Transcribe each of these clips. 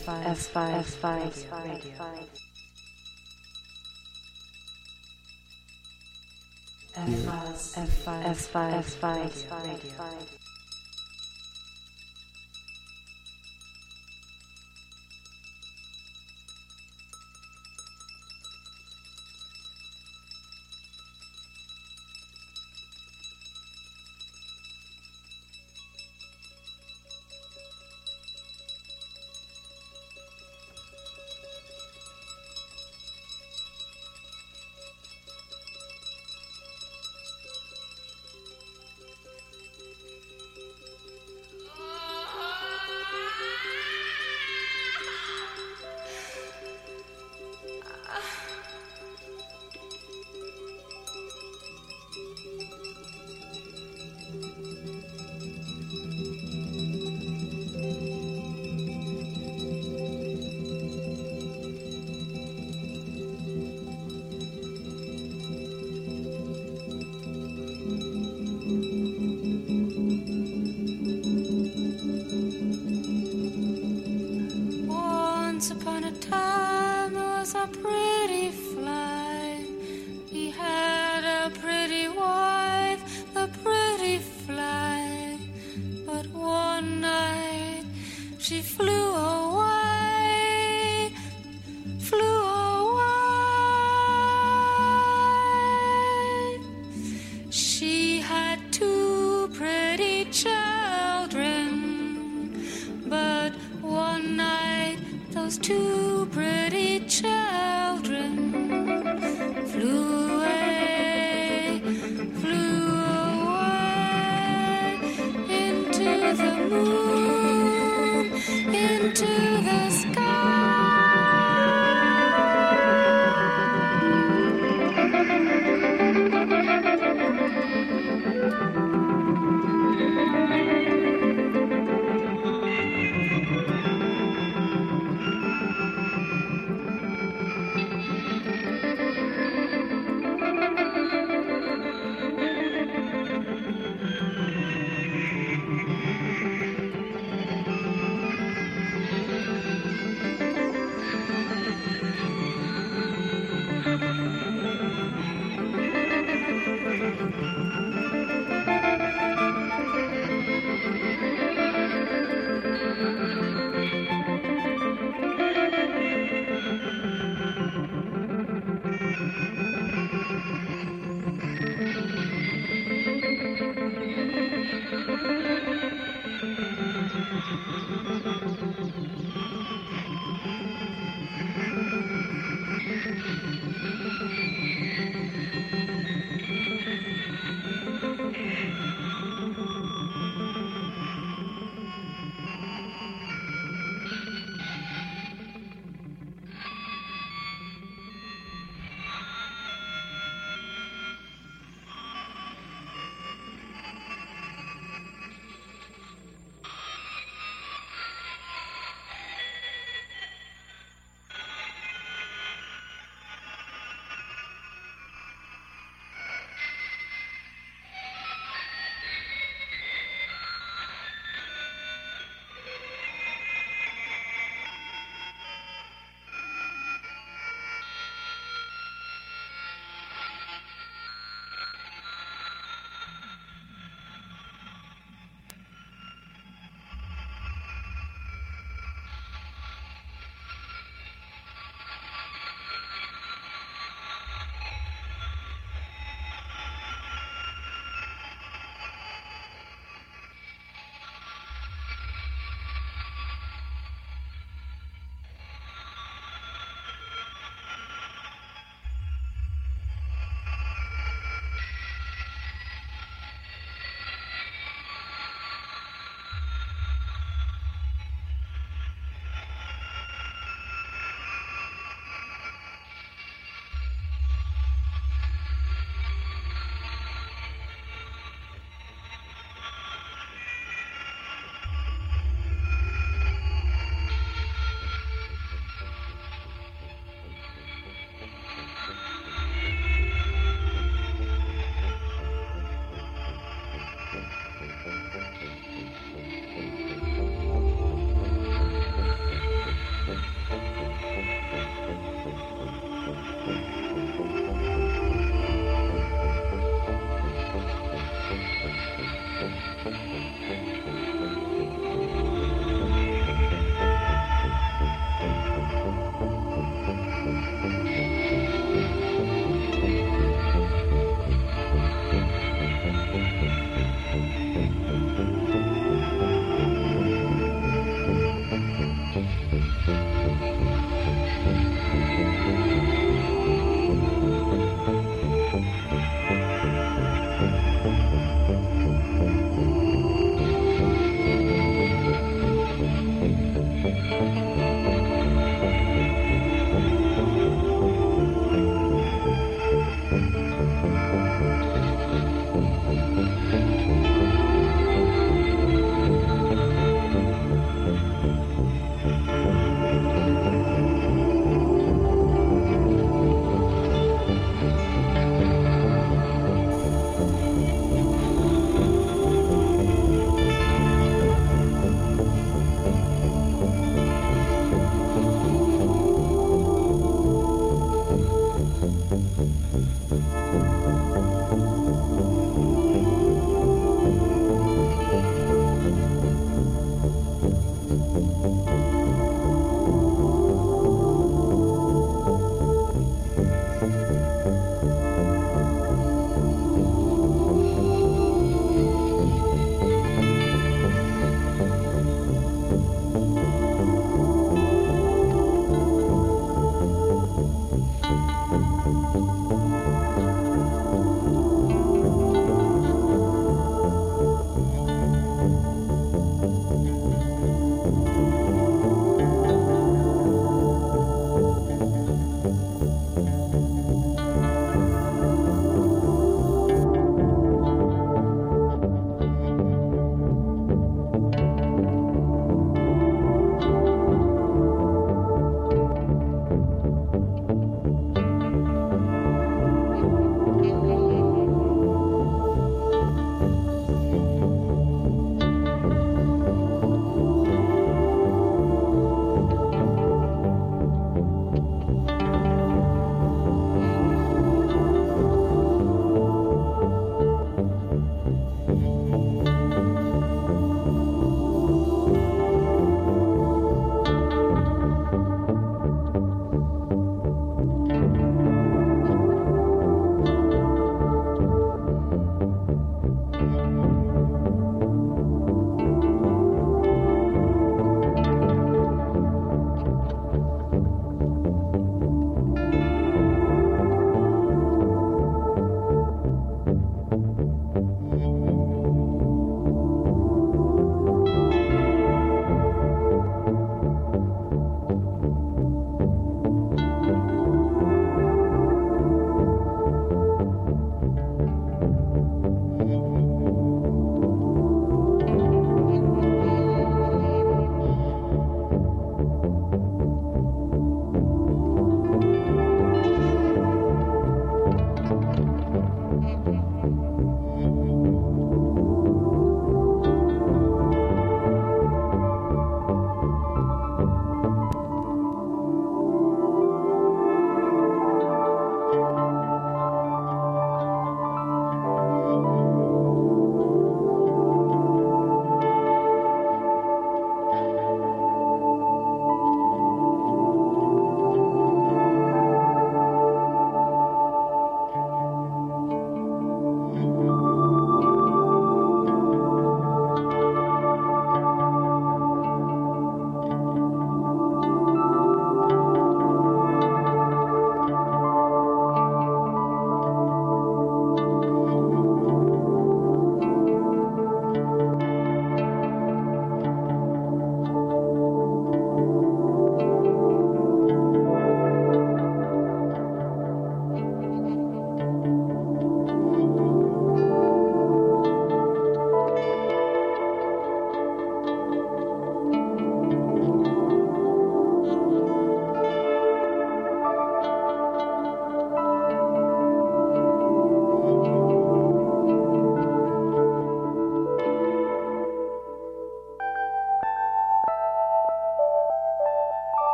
Once upon a time there was a pretty fly. He had a pretty wife, the pretty fly. But one night she flew away, flew away. She had two pretty children, but one night those two pretty children flew away, into the moon, into the sky.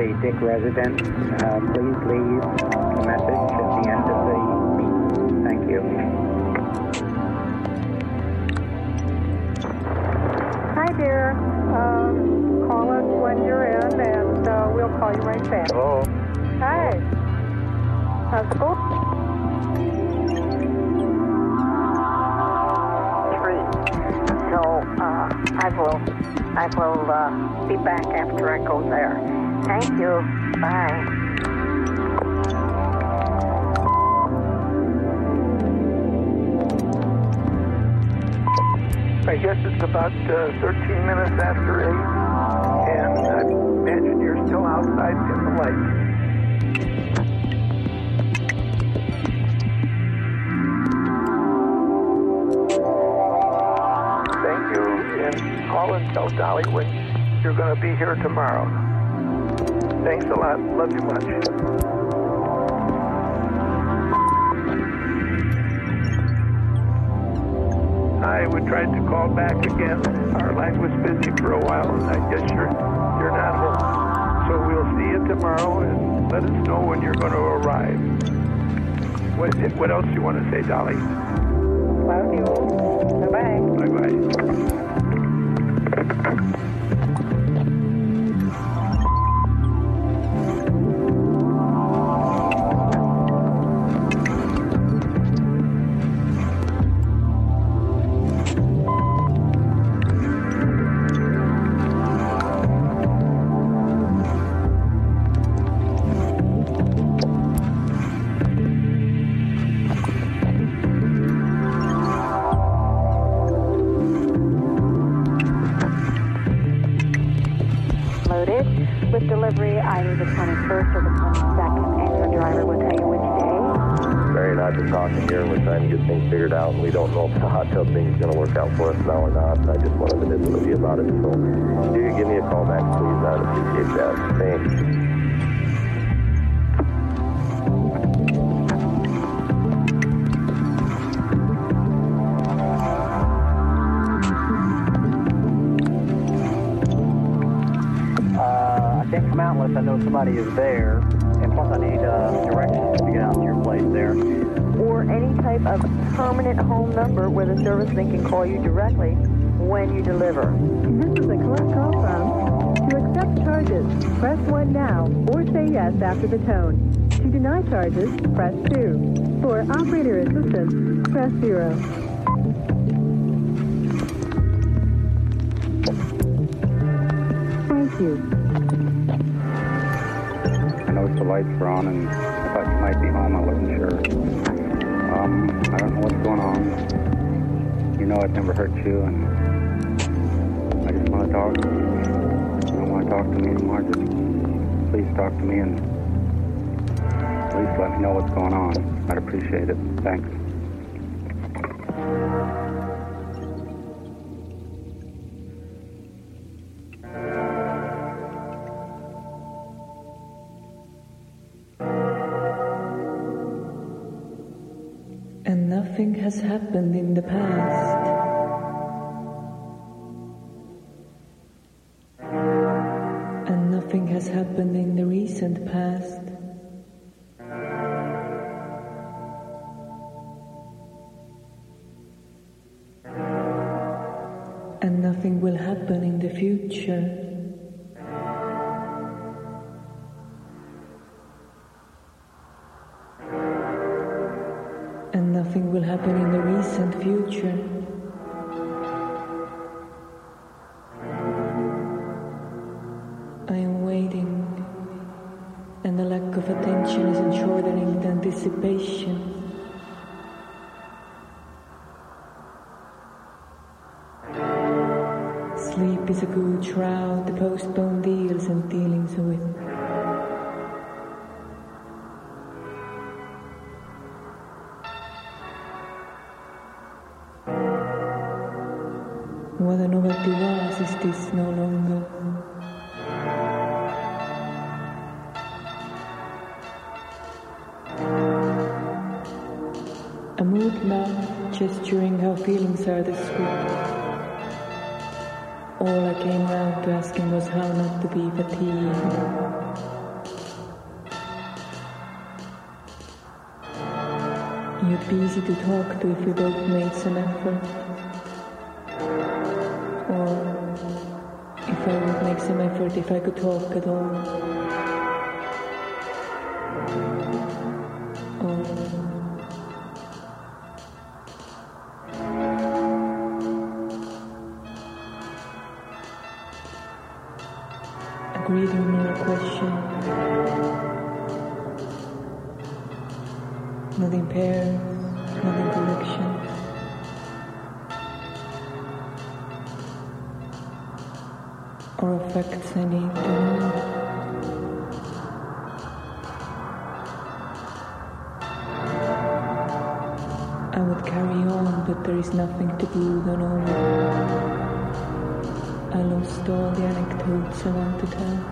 a Dick resident. Please leave a message at the end of the beep. Thank you. Hi, dear. Call us when you're in, and we'll call you right back. Hello. Hi. How's school? 3. So I will be back after I go there. Thank you. Bye. I guess it's about 13 minutes after 8, and I imagine you're still outside in the light. Thank you, and call and tell Dolly when you're going to be here tomorrow. Thanks a lot. Love you much. We tried to call back again. Our line was busy for a while, and I guess you're not home. So we'll see you tomorrow, and let us know when you're going to arrive. What else do you want to say, Dolly? Love you. Bye-bye. Bye-bye. Delivery either the 21st or the 22nd, and your driver will tell you which day. Barry and I have been talking here, and we're trying to get things figured out, and we don't know if the hot tub thing is going to work out for us now or not. I just wanted to visit with you about it, so if you could give me a call back, please, I'd appreciate that. Thanks. Come out unless I know somebody is there, and plus I need directions to get out to your place there. Or any type of permanent home number where the serviceman can call you directly when you deliver. This is a collect call from. To accept charges, press 1 now or say yes after the tone. To deny charges, press 2. For operator assistance, press 0. Thank you. The lights were on, and I thought you might be home. I wasn't sure. I don't know what's going on. You know I'd never hurt you, and I just want to talk. You don't want to talk to me anymore. Just please talk to me, and at least let me know what's going on. I'd appreciate it. Thanks. And nothing has happened in the past. And nothing has happened in the recent past. And nothing will happen in the future. And nothing will happen in the recent future. I am waiting, and the lack of attention isn't shortening the anticipation. Sleep is a good shroud to postpone deals and dealings with. What a novelty was, is this no longer? A mood map gesturing how feelings are the script. All I came round to asking was how not to be fatigued. You'd be easy to talk to if we both made some effort. Or if I would make some effort if I could talk at all. Agreed or not a question. Nothing pairs, nothing collections. Or effects I need to know. I would carry on, but there is nothing to glue the moment. I lost all the anecdotes I want to tell.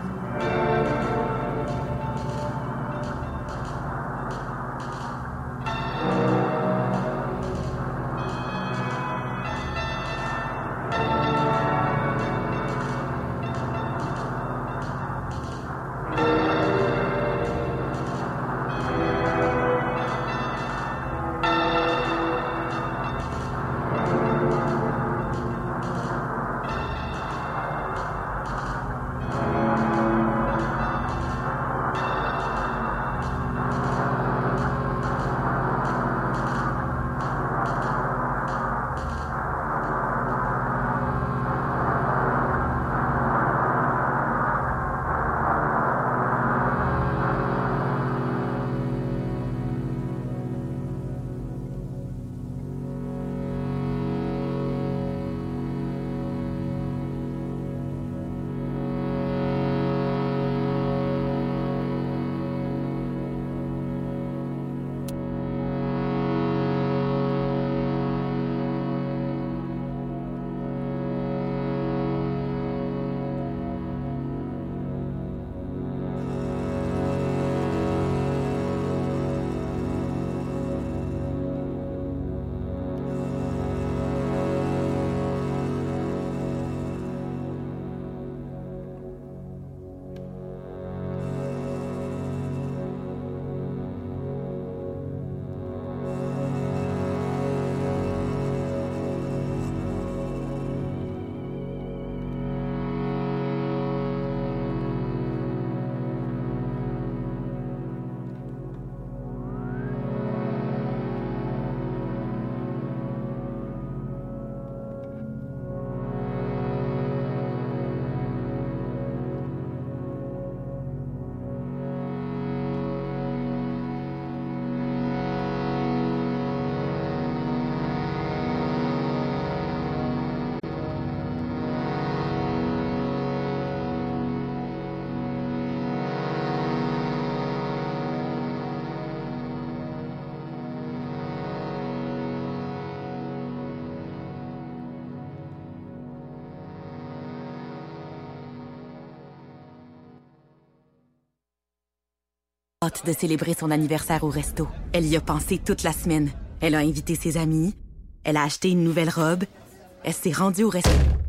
Hâte de célébrer son anniversaire au resto. Elle y a pensé toute la semaine. Elle a invité ses amis. Elle a acheté une nouvelle robe. Elle s'est rendue au resto.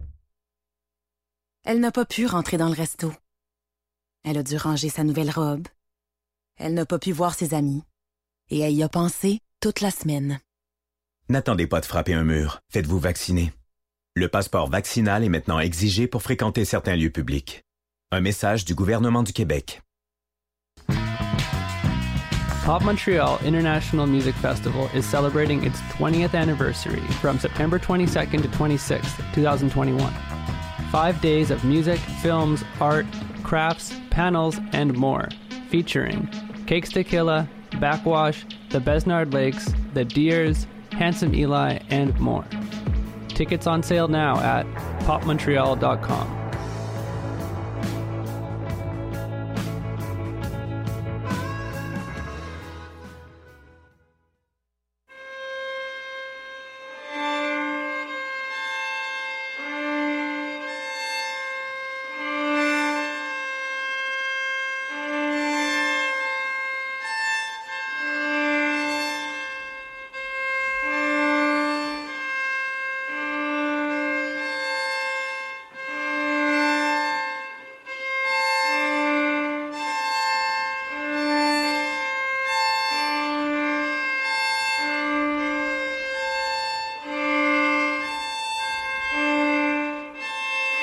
Elle n'a pas pu rentrer dans le resto. Elle a dû ranger sa nouvelle robe. Elle n'a pas pu voir ses amis. Et elle y a pensé toute la semaine. N'attendez pas de frapper un mur. Faites-vous vacciner. Le passeport vaccinal est maintenant exigé pour fréquenter certains lieux publics. Un message du gouvernement du Québec. Pop Montreal International Music Festival is celebrating its 20th anniversary from September 22nd to 26th, 2021. 5 days of music, films, art, crafts, panels, and more, featuring Cakes Tequila, Backwash, the Besnard Lakes, the Deers, Handsome Eli, and more. Tickets on sale now at popmontreal.com.